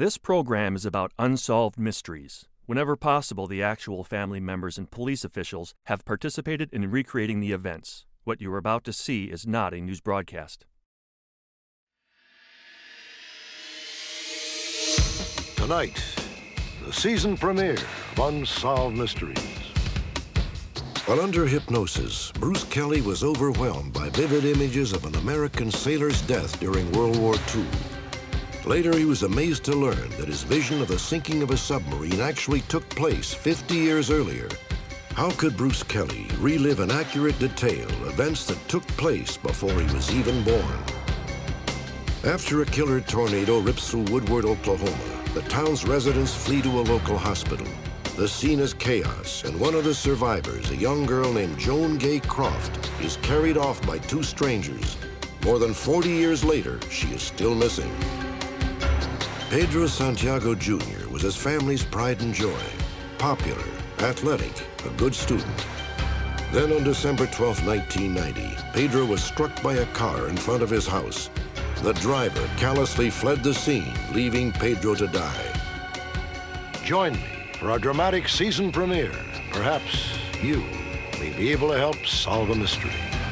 This program is about unsolved mysteries. Whenever possible, the actual family members and police officials have participated in recreating the events. What you are about to see is not a news broadcast. Tonight, the season premiere of Unsolved Mysteries. While under hypnosis, Bruce Kelly was overwhelmed by vivid images of an American sailor's death during World War II. Later, he was amazed to learn that his vision of the sinking of a submarine actually took place 50 years earlier. How could Bruce Kelly relive in accurate detail events that took place before he was even born? After a killer tornado rips through Woodward, Oklahoma, the town's residents flee to a local hospital. The scene is chaos, and one of the survivors, a young girl named Joan Gay Croft, is carried off by two strangers. More than 40 years later, she is still missing. Pedro Santiago Jr. was his family's pride and joy. Popular, athletic, a good student. Then on December 12, 1990, Pedro was struck by a car in front of his house. The driver callously fled the scene, leaving Pedro to die. Join me for our dramatic season premiere. Perhaps you may be able to help solve a mystery.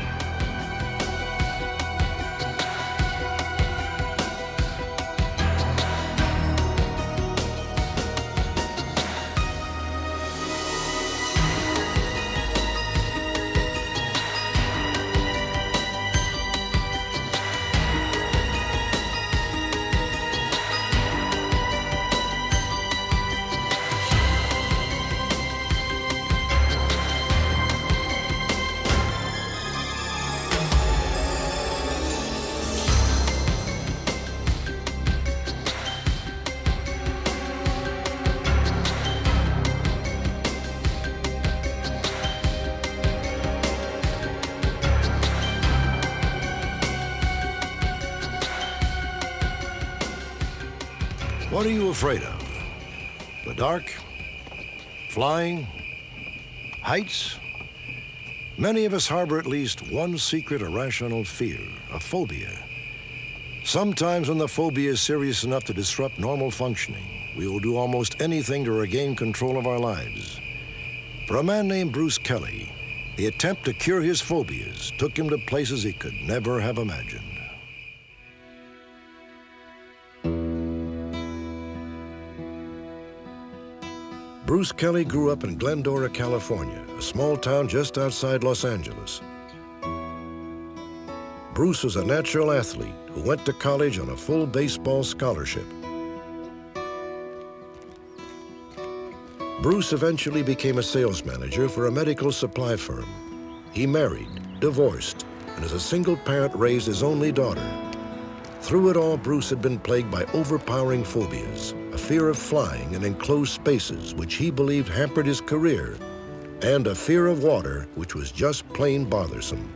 What are you afraid of? The dark? Flying? Heights? Many of us harbor at least one secret irrational fear, a phobia. Sometimes when the phobia is serious enough to disrupt normal functioning, we will do almost anything to regain control of our lives. For a man named Bruce Kelly, the attempt to cure his phobias took him to places he could never have imagined. Bruce Kelly grew up in Glendora, California, a small town just outside Los Angeles. Bruce was a natural athlete who went to college on a full baseball scholarship. Bruce eventually became a sales manager for a medical supply firm. He married, divorced, and as a single parent raised his only daughter. Through it all, Bruce had been plagued by overpowering phobias, a fear of flying in enclosed spaces, which he believed hampered his career, and a fear of water, which was just plain bothersome.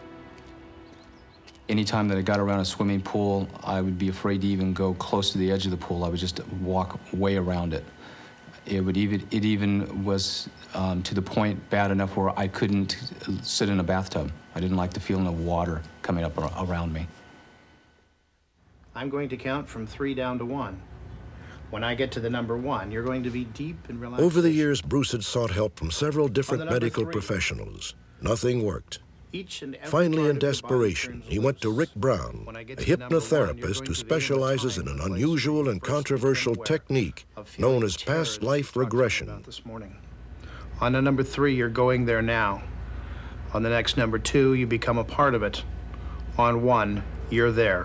Anytime that I got around a swimming pool, I would be afraid to even go close to the edge of the pool. I would just walk way around it. It even was to the point bad enough where I couldn't sit in a bathtub. I didn't like the feeling of water coming up around me. I'm going to count from 3 down to 1. When I get to the number 1, you're going to be deep in relaxation. Over the years, Bruce had sought help from several different medical professionals. Nothing worked. Finally, in desperation, he went to Rick Brown, a hypnotherapist who specializes in an unusual and controversial technique known as past life regression. On the number 3, you're going there now. On the next number 2, you become a part of it. On 1, you're there.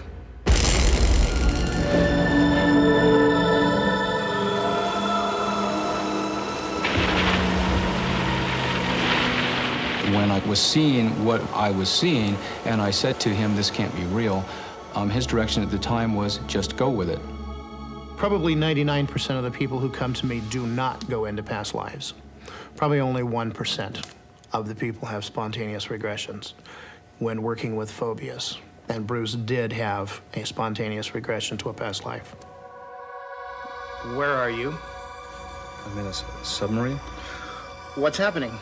When I was seeing what I was seeing, and I said to him, this can't be real, his direction at the time was just go with it. Probably 99% of the people who come to me do not go into past lives. Probably only 1% of the people have spontaneous regressions when working with phobias. And Bruce did have a spontaneous regression to a past life. Where are you? I'm in a submarine. What's happening?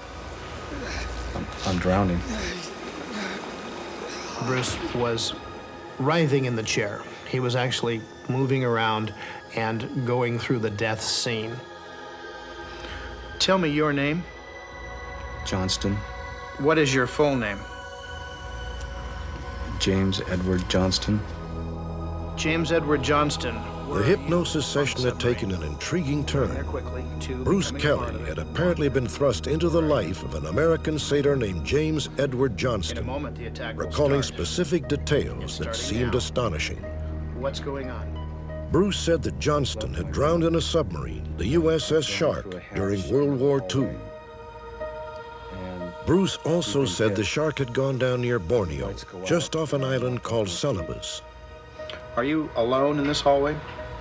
I'm drowning. Bruce was writhing in the chair. He was actually moving around and going through the death scene. Tell me your name. Johnston. What is your full name? James Edward Johnston. James Edward Johnston. The hypnosis session had taken an intriguing turn. Bruce Kelly had apparently been thrust into the life of an American sailor named James Edward Johnston, recalling specific details that seemed astonishing. What's going on? Bruce said that Johnston had drowned in a submarine, the USS Shark, during World War II. Bruce also said the Shark had gone down near Borneo, just off an island called Celebes. Are you alone in this hallway?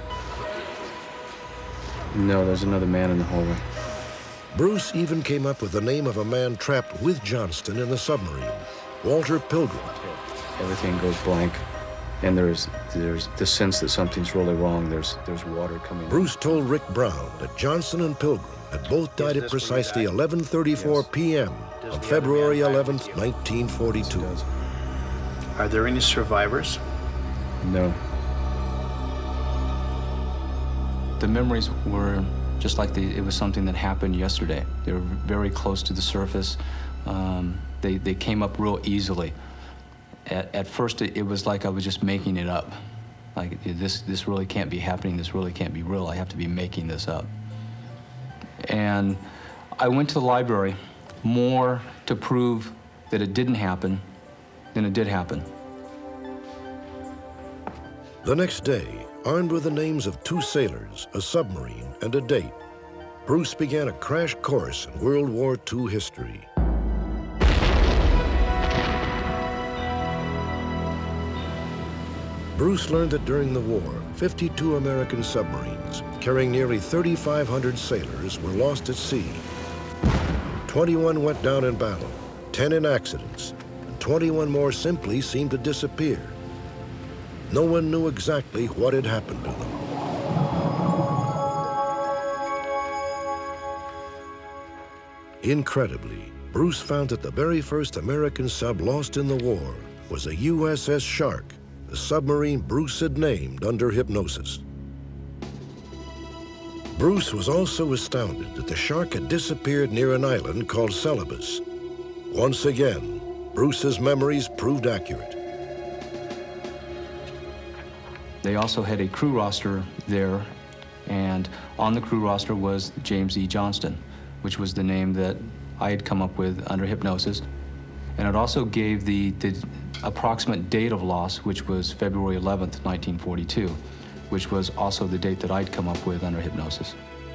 No, there's another man in the hallway. Bruce even came up with the name of a man trapped with Johnston in the submarine, Walter Pilgrim. Everything goes blank, and there's the sense that something's really wrong. There's water coming. Bruce told Rick Brown that Johnston and Pilgrim had both died at precisely 11:34 p.m. on February 11th, 1942. Are there any survivors? No. The memories were just like it was something that happened yesterday. They were very close to the surface. They came up real easily. At first, it was like I was just making it up. Like, this really can't be happening. This really can't be real. I have to be making this up. And I went to the library more to prove that it didn't happen than it did happen. The next day, armed with the names of 2 sailors, a submarine, and a date, Bruce began a crash course in World War II history. Bruce learned that during the war, 52 American submarines, carrying nearly 3,500 sailors, were lost at sea. 21 went down in battle, 10 in accidents, and 21 more simply seemed to disappear. No one knew exactly what had happened to them. Incredibly, Bruce found that the very first American sub lost in the war was a USS Shark, the submarine Bruce had named under hypnosis. Bruce was also astounded that the Shark had disappeared near an island called Celebes. Once again, Bruce's memories proved accurate. They also had a crew roster there, and on the crew roster was James E. Johnston, which was the name that I had come up with under hypnosis. And it also gave the approximate date of loss, which was February 11th, 1942, which was also the date that I'd come up with under hypnosis.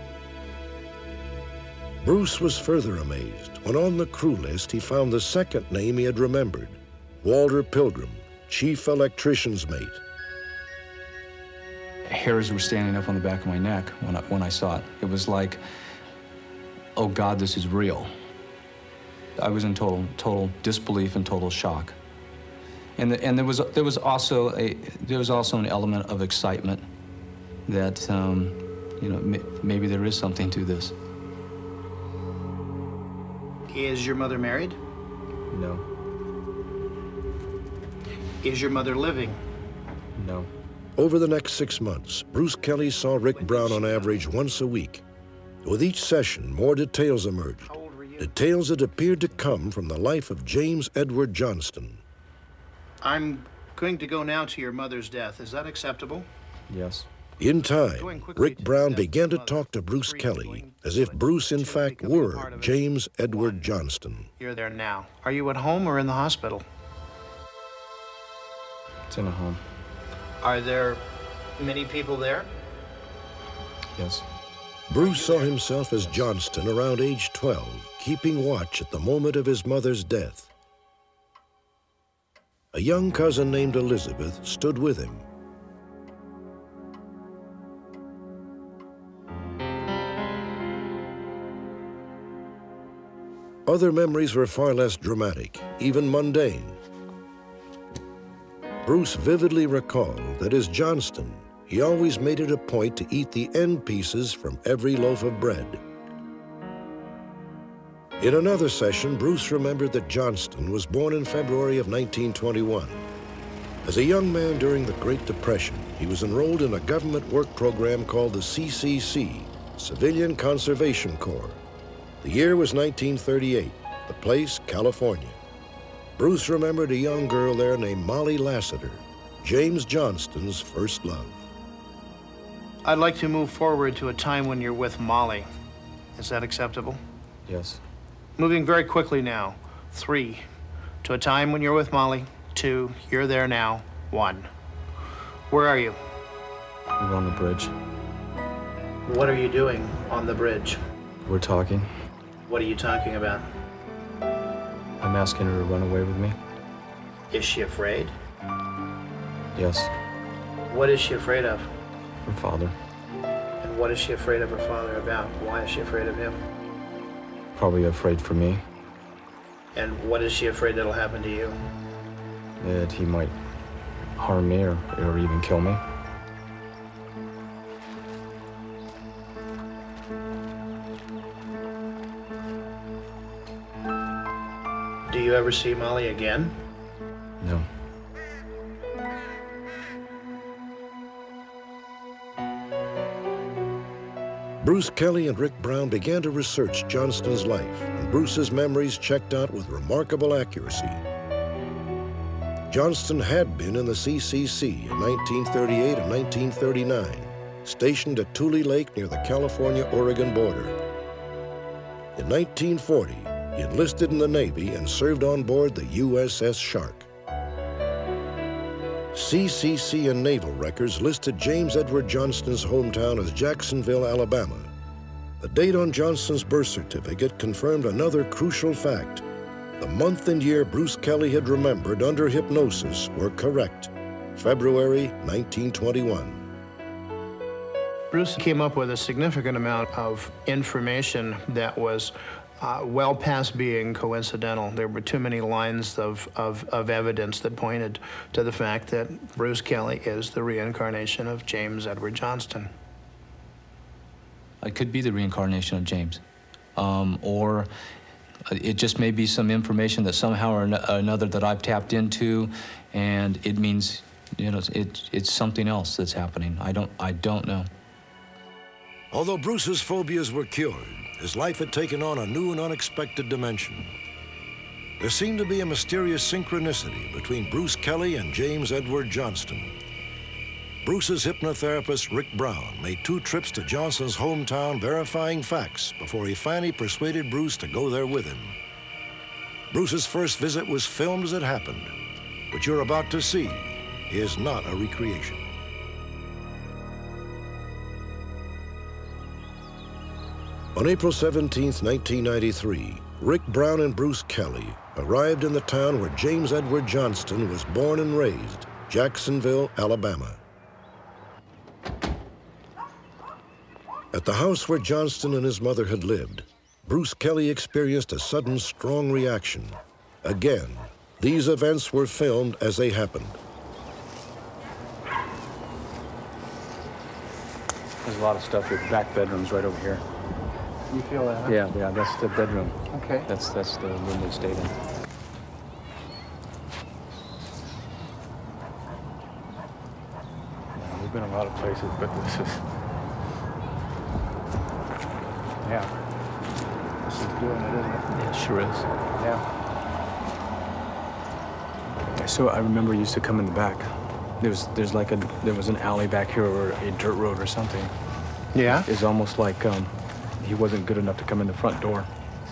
Bruce was further amazed when on the crew list he found the second name he had remembered, Walter Pilgrim, chief electrician's mate. Hairs were standing up on the back of my neck when I saw it. It was like, oh God, this is real. I was in total disbelief and total shock. And there was also an element of excitement that you know, maybe there is something to this. Is your mother married? No. Is your mother living? No. Over the next 6 months, Bruce Kelly saw Rick Brown on average once a week. With each session, more details emerged. Details that appeared to come from the life of James Edward Johnston. I'm going to go now to your mother's death. Is that acceptable? Yes. In time, Rick Brown began to talk to Bruce Kelly as if Bruce, in fact, were James Edward Johnston. You're there now. Are you at home or in the hospital? It's in a home. Are there many people there? Yes. Bruce saw himself as Johnston around age 12, keeping watch at the moment of his mother's death. A young cousin named Elizabeth stood with him. Other memories were far less dramatic, even mundane. Bruce vividly recalled that as Johnston, he always made it a point to eat the end pieces from every loaf of bread. In another session, Bruce remembered that Johnston was born in February of 1921. As a young man during the Great Depression, he was enrolled in a government work program called the CCC, Civilian Conservation Corps. The year was 1938, the place, California. Bruce remembered a young girl there named Molly Lassiter, James Johnston's first love. I'd like to move forward to a time when you're with Molly. Is that acceptable? Yes. Moving very quickly now. 3, to a time when you're with Molly. 2, you're there now. 1. Where are you? We're on the bridge. What are you doing on the bridge? We're talking. What are you talking about? I'm asking her to run away with me. Is she afraid? Yes. What is she afraid of? Her father. And what is she afraid of her father about? Why is she afraid of him? Probably afraid for me. And what is she afraid that'll happen to you? That he might harm me or even kill me. Do you ever see Molly again? No. Bruce Kelly and Rick Brown began to research Johnston's life, and Bruce's memories checked out with remarkable accuracy. Johnston had been in the CCC in 1938 and 1939, stationed at Tule Lake near the California-Oregon border. In 1940, he enlisted in the Navy and served on board the USS Shark. CCC and naval records listed James Edward Johnston's hometown as Jacksonville, Alabama. The date on Johnston's birth certificate confirmed another crucial fact. The month and year Bruce Kelly had remembered under hypnosis were correct. February 1921. Bruce came up with a significant amount of information that was well past being coincidental. There were too many lines of evidence that pointed to the fact that Bruce Kelly is the reincarnation of James Edward Johnston. I could be the reincarnation of James. Or it just may be some information that somehow or another that I've tapped into, and it means, you know, it's something else that's happening. I don't know. Although Bruce's phobias were cured, his life had taken on a new and unexpected dimension. There seemed to be a mysterious synchronicity between Bruce Kelly and James Edward Johnston. Bruce's hypnotherapist, Rick Brown, made 2 trips to Johnston's hometown verifying facts before he finally persuaded Bruce to go there with him. Bruce's first visit was filmed as it happened. What you're about to see is not a recreation. On April 17, 1993, Rick Brown and Bruce Kelly arrived in the town where James Edward Johnston was born and raised, Jacksonville, Alabama. At the house where Johnston and his mother had lived, Bruce Kelly experienced a sudden, strong reaction. Again, these events were filmed as they happened. There's a lot of stuff with back bedrooms right over here. You feel that, huh? Yeah, that's the bedroom. Okay. That's the room they stayed in. Yeah, we've been a lot of places, but this is... Yeah. This is doing it, isn't it? Yeah, it sure is. Yeah. So I remember I used to come in the back. There was an alley back here or a dirt road or something. Yeah? It's almost like he wasn't good enough to come in the front door.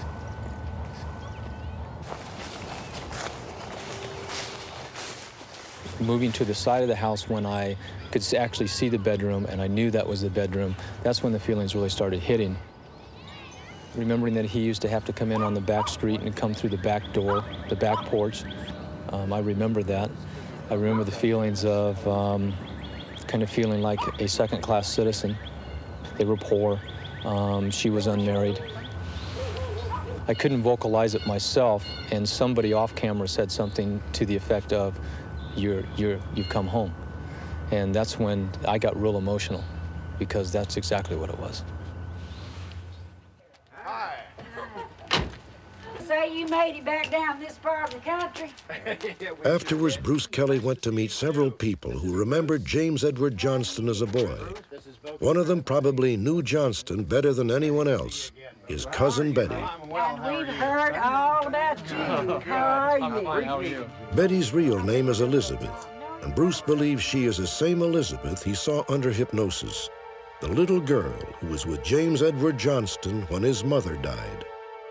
Moving to the side of the house when I could actually see the bedroom and I knew that was the bedroom, that's when the feelings really started hitting. Remembering that he used to have to come in on the back street and come through the back door, the back porch. I remember that. I remember the feelings of kind of feeling like a second-class citizen. They were poor. She was unmarried. I couldn't vocalize it myself, and somebody off camera said something to the effect of, you've come home. And that's when I got real emotional, because that's exactly what it was. Say you made it back down this part of the country. Afterwards, Bruce Kelly went to meet several people who remembered James Edward Johnston as a boy. One of them probably knew Johnston better than anyone else, his cousin Betty. And we've heard all about you. How are you? Betty's real name is Elizabeth, and Bruce believes she is the same Elizabeth he saw under hypnosis, the little girl who was with James Edward Johnston when his mother died.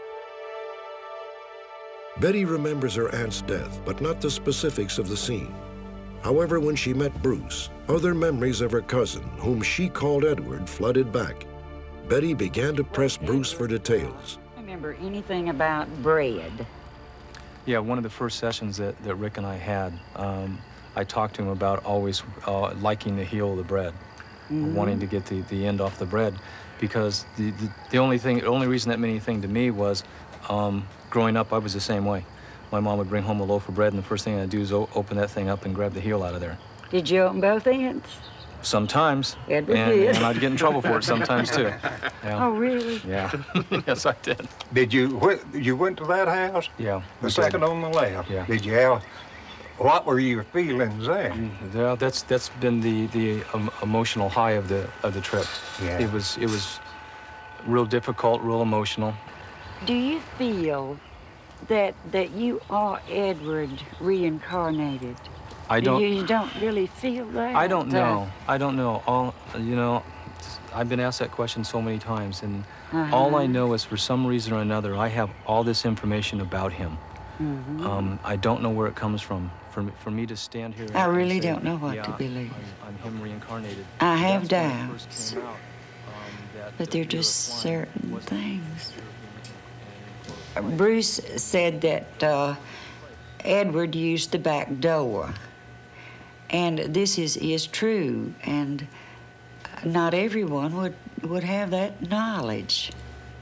Betty remembers her aunt's death, but not the specifics of the scene. However, when she met Bruce, other memories of her cousin, whom she called Edward, flooded back. Betty began to press Bruce for details. Remember anything about bread? Yeah, one of the first sessions that Rick and I had, I talked to him about always liking the heel of the bread, wanting to get the end off the bread, because the only reason that meant anything to me was growing up, I was the same way. My mom would bring home a loaf of bread, and the first thing I'd do is open that thing up and grab the heel out of there. Did you open both ends? Sometimes. Edward did. And I'd get in trouble for it sometimes, too. Yeah. Oh, really? Yeah. Yes, I did. Did you went to that house? Yeah. The second on the left? Yeah. Did you have, what were your feelings there? Yeah, that's been the emotional high of the trip. Yeah. It was real difficult, real emotional. Do you feel that you are Edward reincarnated? I don't. You don't really feel that? I don't know. I don't know. I've been asked that question so many times, and all I know is for some reason or another, I have all this information about him. I don't know where it comes from. For me to stand here. I really and say, don't know what yeah, to believe. I'm him reincarnated. I have That's when it doubts, first came out, but they're the fear of just flying certain wasn't things. and Bruce said that Edward used the back door. And this is true, and not everyone would have that knowledge.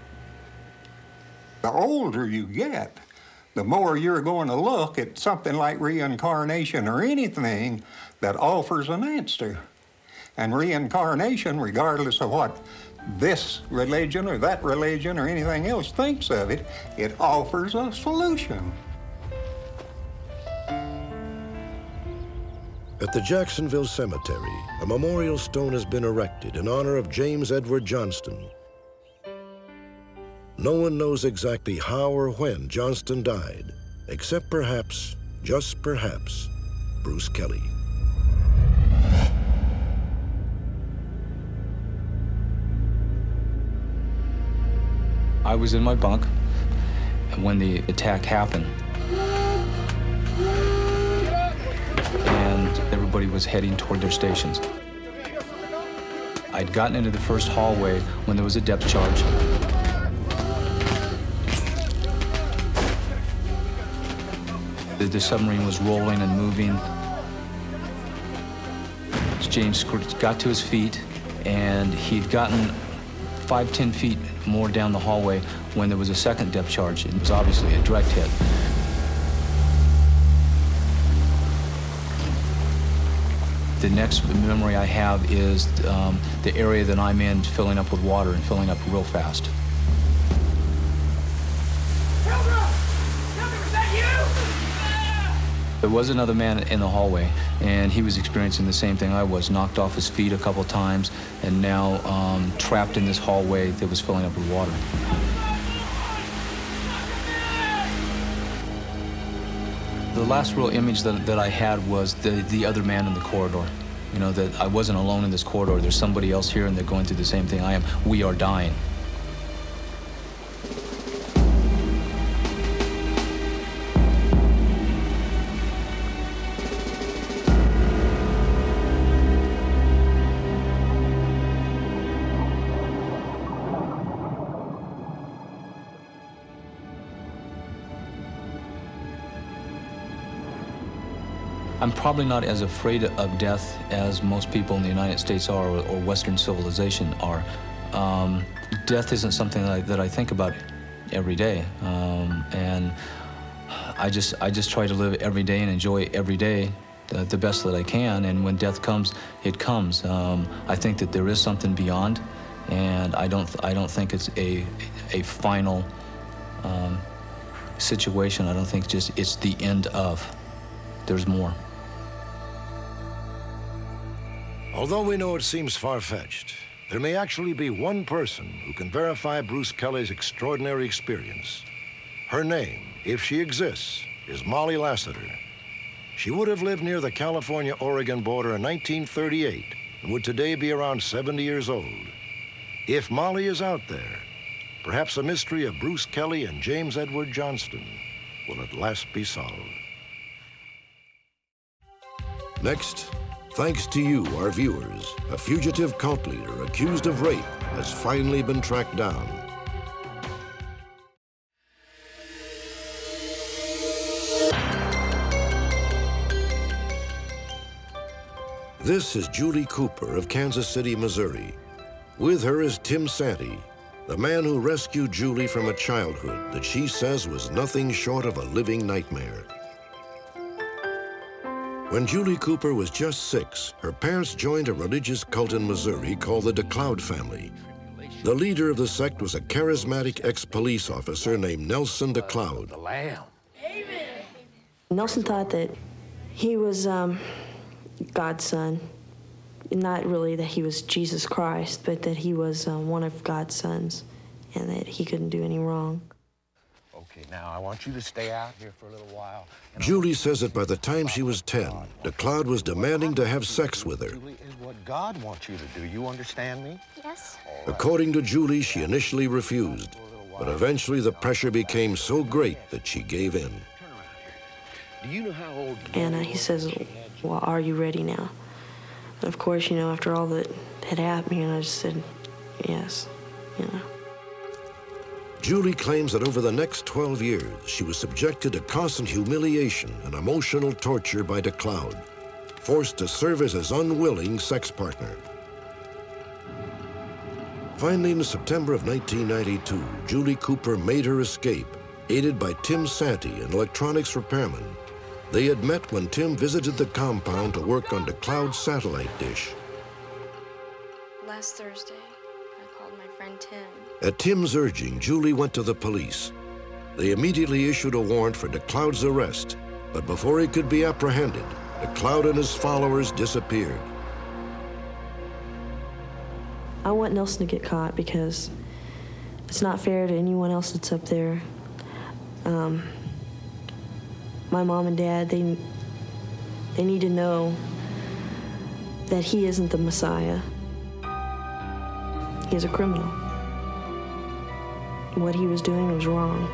The older you get, the more you're going to look at something like reincarnation or anything that offers an answer. And reincarnation, regardless of what this religion or that religion or anything else thinks of it, it offers a solution. At the Jacksonville Cemetery, a memorial stone has been erected in honor of James Edward Johnston. No one knows exactly how or when Johnston died, except perhaps, just perhaps, Bruce Kelly. I was in my bunk when the attack happened. And everybody was heading toward their stations. I'd gotten into the first hallway when there was a depth charge. The submarine was rolling and moving. James got to his feet, and he'd gotten 5-10 feet more down the hallway when there was a second depth charge. It was obviously a direct hit. The next memory I have is the area that I'm in filling up with water and filling up real fast. There was another man in the hallway, and he was experiencing the same thing I was, knocked off his feet a couple times, and now trapped in this hallway that was filling up with water. The last real image that I had was the other man in the corridor. You know, that I wasn't alone in this corridor. There's somebody else here, and they're going through the same thing I am. We are dying. I'm probably not as afraid of death as most people in the United States are, or Western civilization are. Death isn't something that I think about every day, and I just try to live every day and enjoy every day the best that I can. And when death comes, it comes. I think that there is something beyond, and I don't think it's a final situation. I don't think it's the end of. There's more. Although we know it seems far-fetched, there may actually be one person who can verify Bruce Kelly's extraordinary experience. Her name, if she exists, is Molly Lassiter. She would have lived near the California-Oregon border in 1938 and would today be around 70 years old. If Molly is out there, perhaps the mystery of Bruce Kelly and James Edward Johnston will at last be solved. Next, thanks to you, our viewers, a fugitive cult leader accused of rape has finally been tracked down. This is Julie Cooper of Kansas City, Missouri. With her is Tim Santee, the man who rescued Julie from a childhood that she says was nothing short of a living nightmare. When Julie Cooper was just 6, her parents joined a religious cult in Missouri called the DeCloud family. The leader of the sect was a charismatic ex-police officer named Nelson DeCloud. The Lamb. Amen. Nelson thought that he was God's son. Not really that he was Jesus Christ, but that he was one of God's sons and that he couldn't do any wrong. Okay, now I want you to stay out here for a little while. Julie says that by the time she was 10, DeCloud was demanding to have sex with her. Julie, is what God wants you to do. You understand me? Yes. According to Julie, she initially refused, but eventually the pressure became so great that she gave in. Do you know how old? And he says, well, are you ready now? And of course, you know, after all that had happened, I just said, yes, Julie claims that over the next 12 years, she was subjected to constant humiliation and emotional torture by DeCloud, forced to serve as his unwilling sex partner. Finally, in September of 1992, Julie Cooper made her escape, aided by Tim Santee, an electronics repairman. They had met when Tim visited the compound to work on DeCloud's satellite dish. Last Thursday, I called my friend Tim. At Tim's urging, Julie went to the police. They immediately issued a warrant for DeCloud's arrest, but before he could be apprehended, DeCloud and his followers disappeared. I want Nelson to get caught because it's not fair to anyone else that's up there. My mom and dad, they need to know that he isn't the Messiah. He's a criminal. What he was doing was wrong.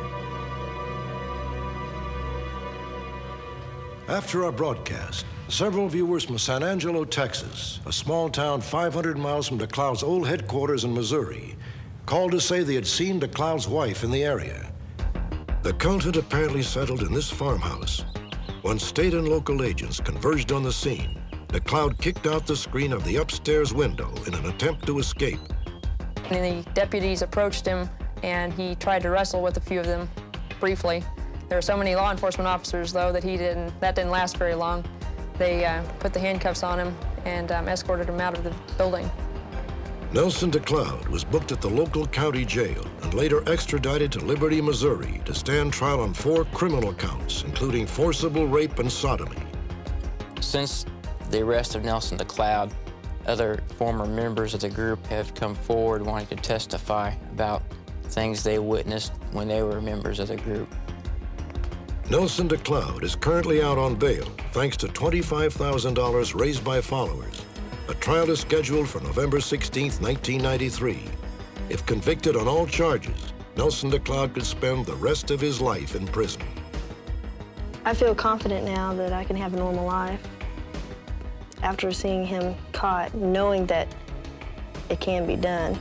After our broadcast, several viewers from San Angelo, Texas, a small town 500 miles from DeCloud's old headquarters in Missouri, called to say they had seen DeCloud's wife in the area. The cult had apparently settled in this farmhouse. When state and local agents converged on the scene, DeCloud kicked out the screen of the upstairs window in an attempt to escape. The deputies approached him, and he tried to wrestle with a few of them briefly. There were so many law enforcement officers, though, that that didn't last very long. They put the handcuffs on him and escorted him out of the building. Nelson DeCloud was booked at the local county jail and later extradited to Liberty, Missouri to stand trial on 4 criminal counts, including forcible rape and sodomy. Since the arrest of Nelson DeCloud, other former members of the group have come forward wanting to testify about things they witnessed when they were members of the group. Nelson DeCloud is currently out on bail thanks to $25,000 raised by followers. A trial is scheduled for November 16, 1993. If convicted on all charges, Nelson DeCloud could spend the rest of his life in prison. I feel confident now that I can have a normal life after seeing him caught, knowing that it can be done.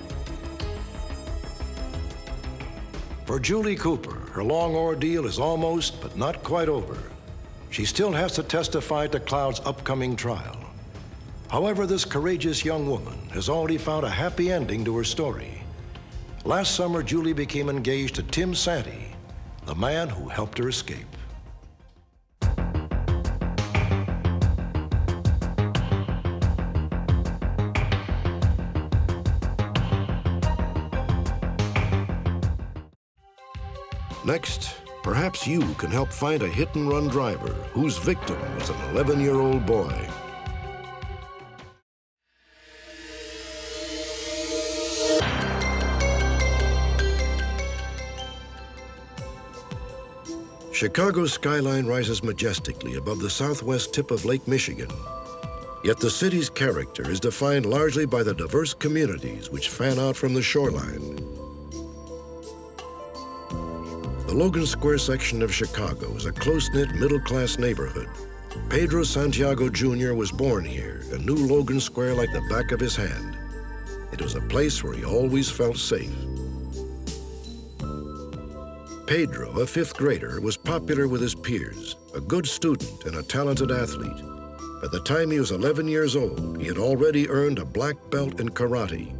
For Julie Cooper, her long ordeal is almost, but not quite over. She still has to testify at DeCloud's upcoming trial. However, this courageous young woman has already found a happy ending to her story. Last summer, Julie became engaged to Tim Santee, the man who helped her escape. Next, Perhaps you can help find a hit-and-run driver whose victim was an 11-year-old boy. Chicago's skyline rises majestically above the southwest tip of Lake Michigan. Yet the city's character is defined largely by the diverse communities which fan out from the shoreline. The Logan Square section of Chicago is a close-knit middle-class neighborhood. Pedro Santiago Jr. was born here and knew Logan Square like the back of his hand. It was a place where he always felt safe. Pedro, a fifth grader, was popular with his peers, a good student and a talented athlete. By the time he was 11 years old, he had already earned a black belt in karate.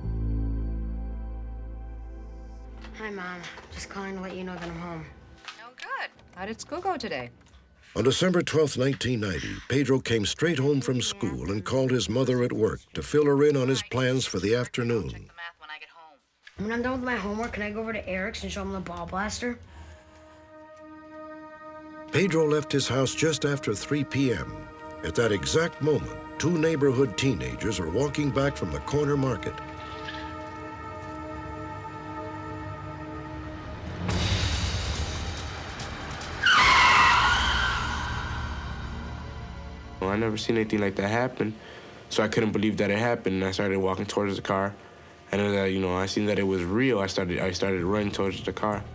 Hi, Mom. Just calling to let you know that I'm home. Oh, good. How did school go today? On December 12, 1990, Pedro came straight home from school and called his mother at work to fill her in on his plans for the afternoon. When I'm done with my homework, can I go over to Eric's and show him the ball blaster? Pedro left his house just after 3 p.m. At that exact moment, 2 neighborhood teenagers were walking back from the corner market. Well, I never seen anything like that happen, so I couldn't believe that it happened, and I started walking towards the car. And I seen that it was real. I started running towards the car.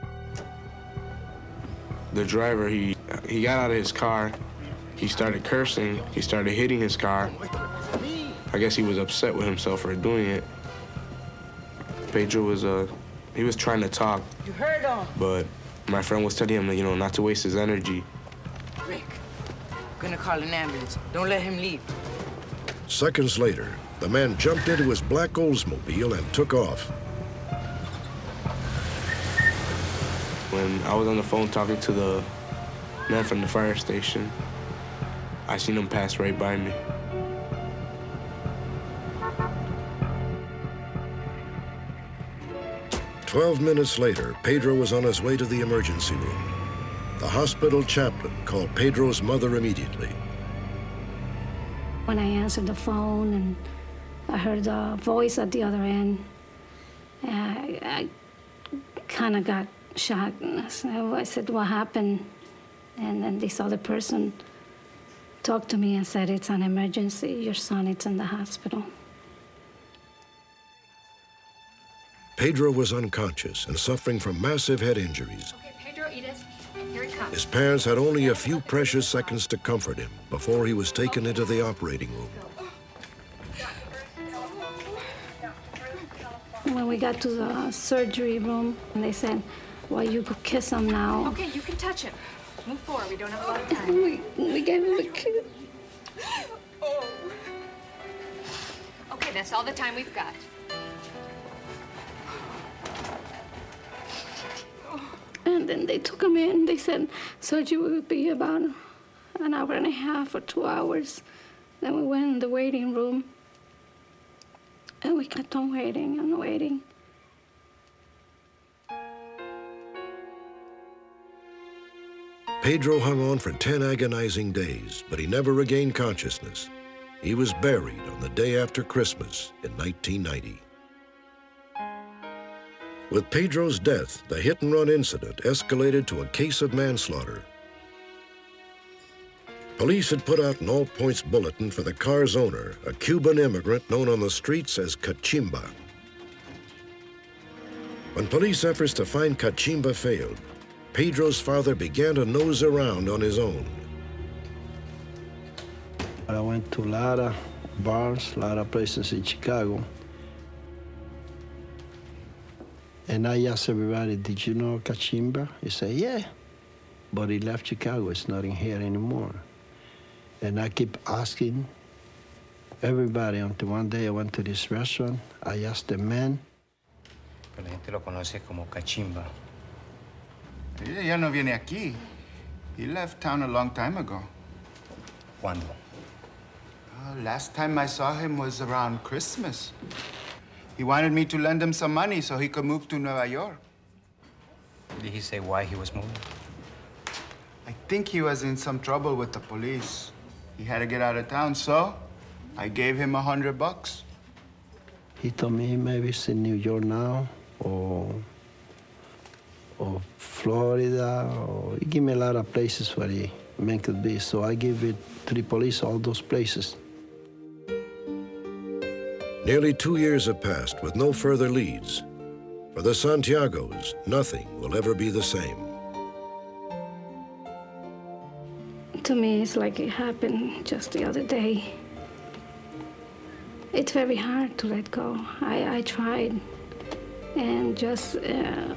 The driver, he got out of his car. He started cursing. He started hitting his car. I guess he was upset with himself for doing it. Pedro was he was trying to talk. You heard him. But my friend was telling him, not to waste his energy. Rick, I'm gonna call an ambulance. Don't let him leave. Seconds later, the man jumped into his black Oldsmobile and took off. When I was on the phone talking to the man from the fire station, I seen him pass right by me. "12 minutes later, Pedro was on his way to the emergency room. The hospital chaplain called Pedro's mother immediately. When I answered the phone and I heard the voice at the other end, I kind of got shocked. So I said, "What happened?" And then this other person talked to me and said, "It's an emergency. Your son is in the hospital." Pedro was unconscious and suffering from massive head injuries. Okay, Pedro, Edith, here he comes. His parents had only a few precious seconds to comfort him before he was taken into the operating room. When we got to the surgery room, and they said, "Well, you could kiss him now." Okay, you can touch him. Move forward. We don't have a lot of time. We gave him a kiss. Oh. Okay, that's all the time we've got. And then they took him in. They said surgery would be about an hour and a half or 2 hours. Then we went in the waiting room. And we kept on waiting and waiting. Pedro hung on for 10 agonizing days, but he never regained consciousness. He was buried on the day after Christmas in 1990. With Pedro's death, the hit-and-run incident escalated to a case of manslaughter. Police had put out an all-points bulletin for the car's owner, a Cuban immigrant known on the streets as Cachimba. When police efforts to find Cachimba failed, Pedro's father began to nose around on his own. I went to a lot of bars, a lot of places in Chicago. And I asked everybody, "Did you know Cachimba?" He said, "Yeah, but he left Chicago. It's not in here anymore." And I keep asking everybody until one day I went to this restaurant. I asked the man. La gente lo conoce como Cachimba. Ella ya no viene aquí. He left town a long time ago. ¿Cuándo? Last time I saw him was around Christmas. He wanted me to lend him some money so he could move to Nueva York. Did he say why he was moving? think he was in some trouble with the police. He had to get out of town, so I gave him $100. He told me maybe it's in New York now, or Florida, or he gave me a lot of places where the man could be. So I gave it to the police, all those places. Nearly 2 years have passed with no further leads. For the Santiagos, nothing will ever be the same. To me, it's like it happened just the other day. It's very hard to let go. I tried, and just the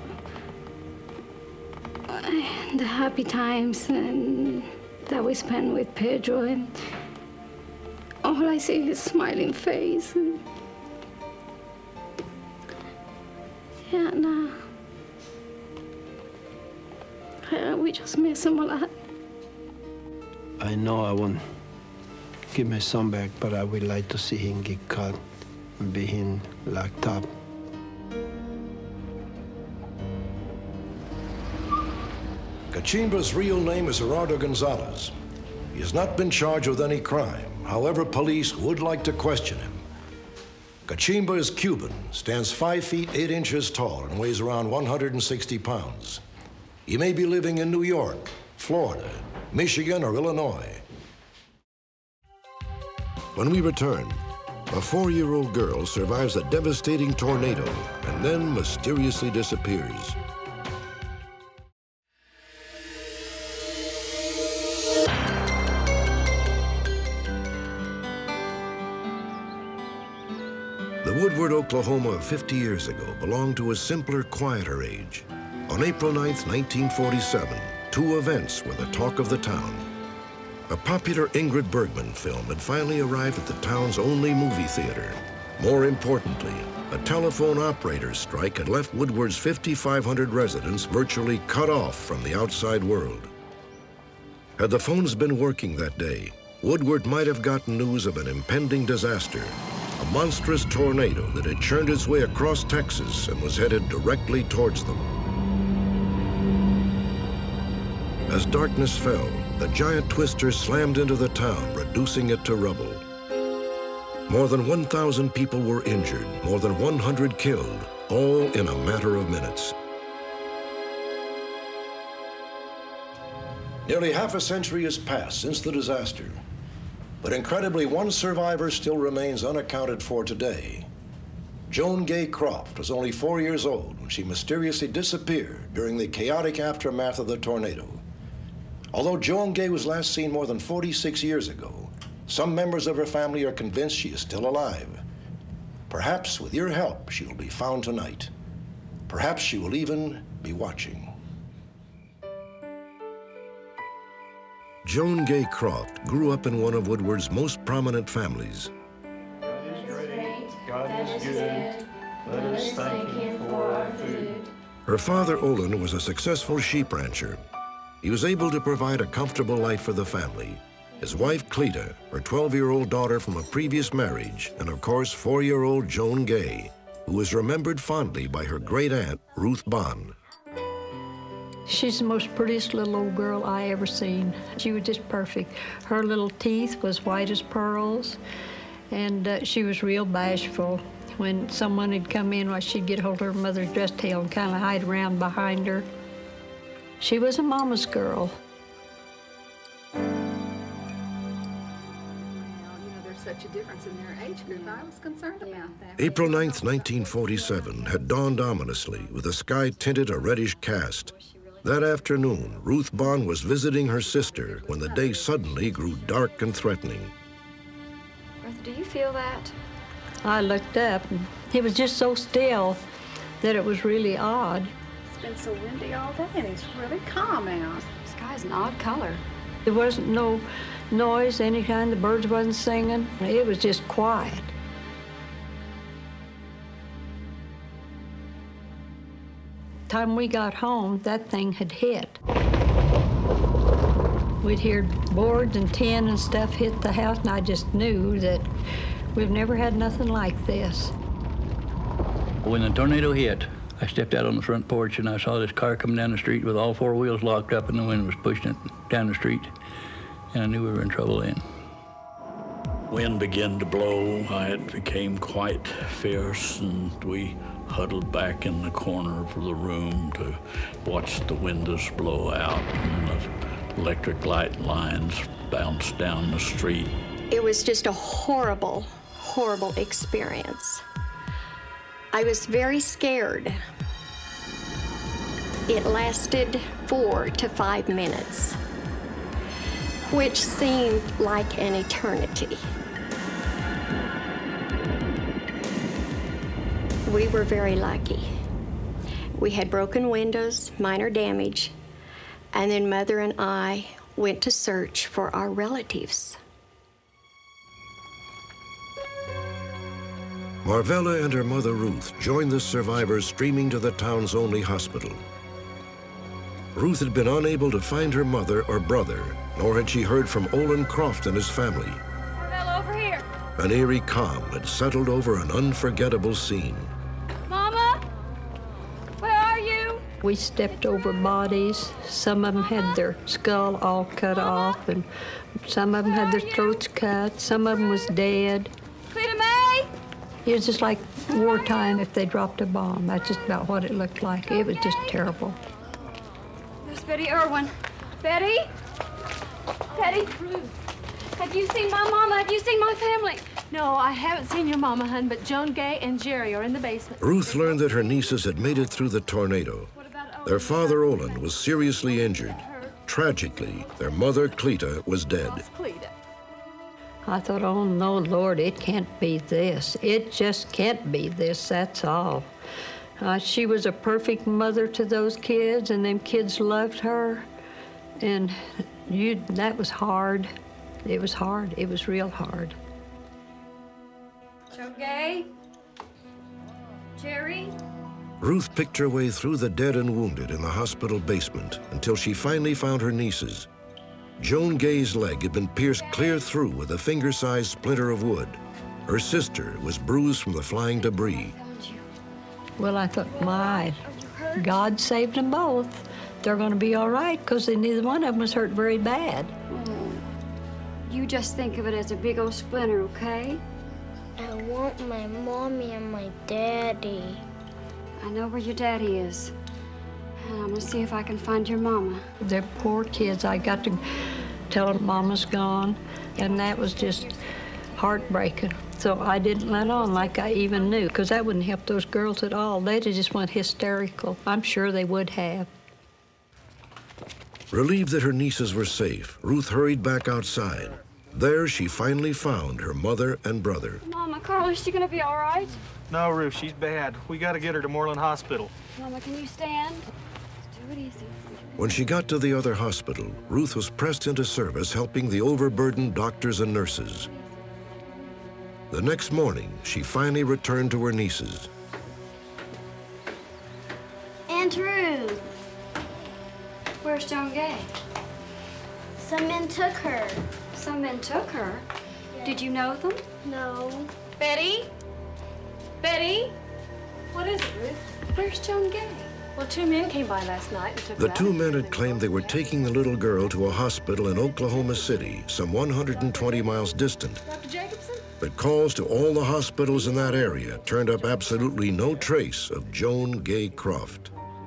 happy times and that we spent with Pedro, and all I see is smiling face. And yeah, no. We just miss him a lot. I know I won't give my son back, but I would like to see him get caught and be him locked up. Cachimba's real name is Gerardo Gonzalez. He has not been charged with any crime. However, police would like to question him. Cachimba is Cuban, stands 5 feet 8 inches tall, and weighs around 160 pounds. He may be living in New York, Florida, Michigan, or Illinois. When we return, a 4-year-old girl survives a devastating tornado and then mysteriously disappears. The Woodward, Oklahoma of 50 years ago belonged to a simpler, quieter age. On April 9th, 1947, 2 events were the talk of the town. A popular Ingrid Bergman film had finally arrived at the town's only movie theater. More importantly, a telephone operator's strike had left Woodward's 5,500 residents virtually cut off from the outside world. Had the phones been working that day, Woodward might have gotten news of an impending disaster, a monstrous tornado that had churned its way across Texas and was headed directly towards them. As darkness fell, the giant twister slammed into the town, reducing it to rubble. More than 1,000 people were injured, more than 100 killed, all in a matter of minutes. Nearly half a century has passed since the disaster. But incredibly, one survivor still remains unaccounted for today. Joan Gay Croft was only 4 years old when she mysteriously disappeared during the chaotic aftermath of the tornado. Although Joan Gay was last seen more than 46 years ago, some members of her family are convinced she is still alive. Perhaps with your help, she will be found tonight. Perhaps she will even be watching. Joan Gay Croft grew up in one of Woodward's most prominent families. God is great. God is good. Let us thank Him for our food. Her father, Olin, was a successful sheep rancher. He was able to provide a comfortable life for the family. His wife, Cleta, her 12-year-old daughter from a previous marriage, and of course, 4-year-old Joan Gay, who was remembered fondly by her great-aunt, Ruth Bond. She's the most prettiest little old girl I ever seen. She was just perfect. Her little teeth was white as pearls, and she was real bashful. When someone would come in, she'd get hold of her mother's dress tail and kind of hide around behind her. She was a mama's girl. There's such a difference in their age group. I was concerned about that. April 9th, 1947 had dawned ominously with the sky tinted a reddish cast. That afternoon, Ruth Bond was visiting her sister when the day suddenly grew dark and threatening. Bertha, do you feel that? I looked up, and it was just so still that it was really odd. It's been so windy all day, and it's really calm out. The sky's an odd color. There wasn't no noise, any kind. The birds wasn't singing. It was just quiet. Time we got home, that thing had hit. We'd hear boards and tin and stuff hit the house, and I just knew that we've never had nothing like this. When the tornado hit, I stepped out on the front porch and I saw this car come down the street with all four wheels locked up and the wind was pushing it down the street. And I knew we were in trouble then. Wind began to blow. It became quite fierce, and we huddled back in the corner of the room to watch the windows blow out and the electric light lines bounce down the street. It was just a horrible, horrible experience. I was very scared. It lasted 4 to 5 minutes, which seemed like an eternity. We were very lucky. We had broken windows, minor damage, and then Mother and I went to search for our relatives. Marvella and her mother Ruth joined the survivors streaming to the town's only hospital. Ruth had been unable to find her mother or brother, nor had she heard from Olin Croft and his family. Marvella, over here. An eerie calm had settled over an unforgettable scene. Mama, where are you? We stepped over bodies. Some of them had their skull all cut off, and some of them had their throats cut. Some of them was dead. Cleta May? It was just like wartime if they dropped a bomb. That's just about what it looked like. It was just terrible. There's Betty Irwin. Betty? Betty? Have you seen my mama? Have you seen my family? No, I haven't seen your mama, hun, but Joan Gay and Jerry are in the basement. Ruth learned that her nieces had made it through the tornado. Their father, Olin, was seriously injured. Tragically, their mother, Cleta, was dead. I thought, oh, no, Lord, it can't be this. It just can't be this, that's all. She was a perfect mother to those kids, and them kids loved her. And that was hard. It was hard. It was real hard. Joan Gay? Jerry? Ruth picked her way through the dead and wounded in the hospital basement until she finally found her nieces. Joan Gay's leg had been pierced clear through with a finger-sized splinter of wood. Her sister was bruised from the flying debris. Well, I thought, my, God saved them both. They're going to be all right because neither one of them was hurt very bad. You just think of it as a big old splinter, okay? I want my mommy and my daddy. I know where your daddy is. And I'm gonna see if I can find your mama. They're poor kids. I got to tell them Mama's gone, and that was just heartbreaking. So I didn't let on like I even knew, because that wouldn't help those girls at all. They'd have just went hysterical. I'm sure they would have. Relieved that her nieces were safe, Ruth hurried back outside. There, she finally found her mother and brother. Mama, Carla, is she gonna be all right? No, Ruth, she's bad. We gotta get her to Moreland Hospital. Mama, can you stand? Do it easy. When she got to the other hospital, Ruth was pressed into service helping the overburdened doctors and nurses. The next morning, she finally returned to her nieces. Aunt Ruth. Where's Joan Gay? Some men took her. Some men took her? Yeah. Did you know them? No. Betty? Betty? What is it, Ruth? Where's Joan Gay? Well, 2 men came by last night and took The her 2 out. men had claimed they were taking the little girl to a hospital in Oklahoma City, some 120 miles distant. Dr. Jacobson? But calls to all the hospitals in that area turned up absolutely no trace of Joan Gay Croft.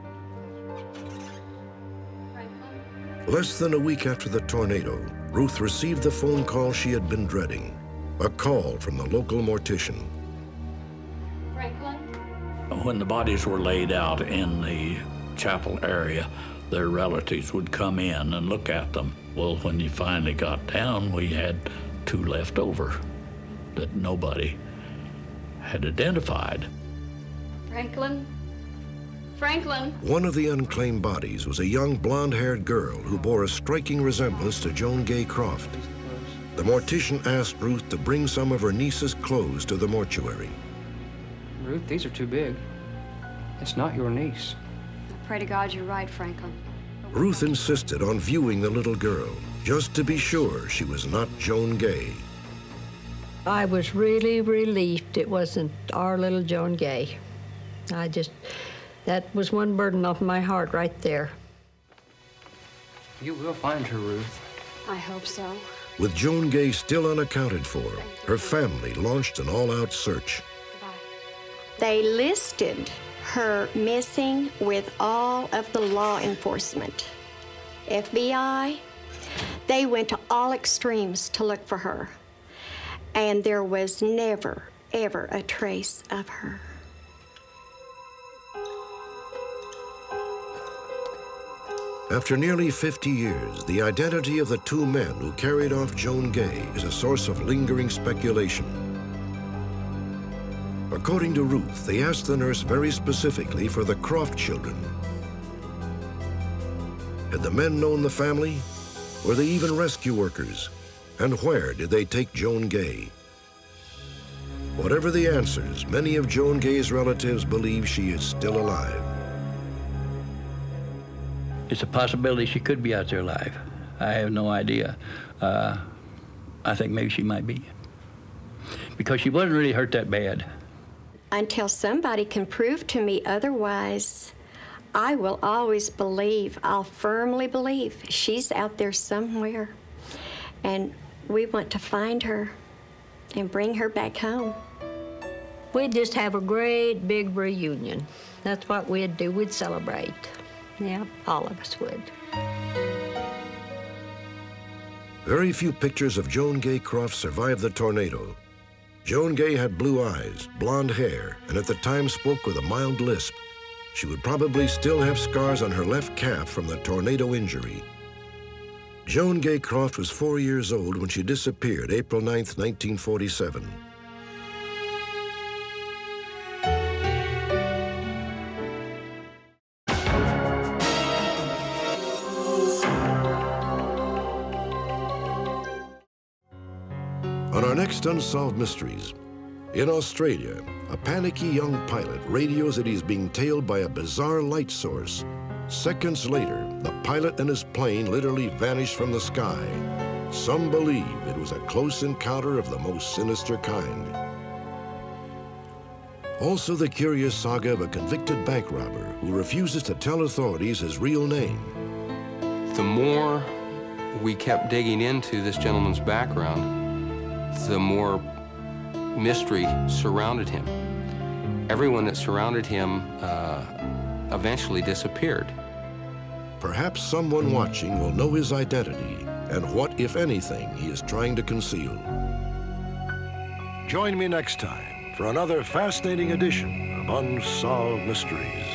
Less than a week after the tornado, Ruth received the phone call she had been dreading, a call from the local mortician. Franklin? When the bodies were laid out in the chapel area, their relatives would come in and look at them. Well, when you finally got down, we had 2 left over that nobody had identified. Franklin? Franklin? One of the unclaimed bodies was a young blonde-haired girl who bore a striking resemblance to Joan Gay Croft. The mortician asked Ruth to bring some of her niece's clothes to the mortuary. Ruth, these are too big. It's not your niece. I pray to God you're right, Franklin. Ruth insisted on viewing the little girl, just to be sure she was not Joan Gay. I was really relieved it wasn't our little Joan Gay. That was one burden off my heart right there. You will find her, Ruth. I hope so. With Joan Gay still unaccounted for, her family launched an all-out search. They listed her missing with all of the law enforcement. FBI, they went to all extremes to look for her. And there was never, ever a trace of her. After nearly 50 years, the identity of the two men who carried off Joan Gay is a source of lingering speculation. According to Ruth, they asked the nurse very specifically for the Croft children. Had the men known the family? Were they even rescue workers? And where did they take Joan Gay? Whatever the answers, many of Joan Gay's relatives believe she is still alive. It's a possibility she could be out there alive. I have no idea. I think maybe she might be. Because she wasn't really hurt that bad. Until somebody can prove to me otherwise, I will always believe, I'll firmly believe she's out there somewhere. And we want to find her and bring her back home. We'd just have a great big reunion. That's what we'd do. We'd celebrate. Yeah, all of us would. Very few pictures of Joan Gay Croft survived the tornado. Joan Gay had blue eyes, blonde hair, and at the time spoke with a mild lisp. She would probably still have scars on her left calf from the tornado injury. Joan Gay Croft was 4 years old when she disappeared April 9th, 1947. On our next Unsolved Mysteries, in Australia, a panicky young pilot radios that he's being tailed by a bizarre light source. Seconds later, the pilot and his plane literally vanished from the sky. Some believe it was a close encounter of the most sinister kind. Also the curious saga of a convicted bank robber who refuses to tell authorities his real name. The more we kept digging into this gentleman's background, the more mystery surrounded him. Everyone that surrounded him eventually disappeared. Perhaps someone watching will know his identity and what, if anything, he is trying to conceal. Join me next time for another fascinating edition of Unsolved Mysteries.